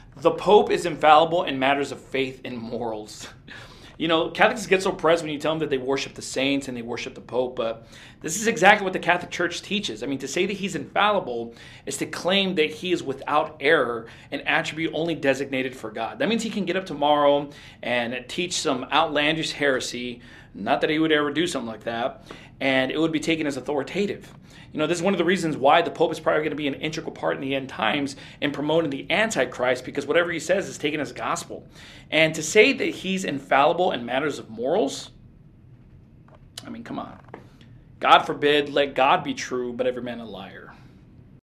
The Pope is infallible in matters of faith and morals. You know, Catholics get so pressed when you tell them that they worship the saints and they worship the Pope, but this is exactly what the Catholic Church teaches. I mean, to say that he's infallible is to claim that he is without error, an attribute only designated for God. That means he can get up tomorrow and teach some outlandish heresy, not that he would ever do something like that, and it would be taken as authoritative. You know, this is one of the reasons why the Pope is probably going to be an integral part in the end times in promoting the Antichrist, because whatever he says is taken as gospel. And to say that he's infallible in matters of morals, I mean, come on. God forbid, let God be true, but every man a liar.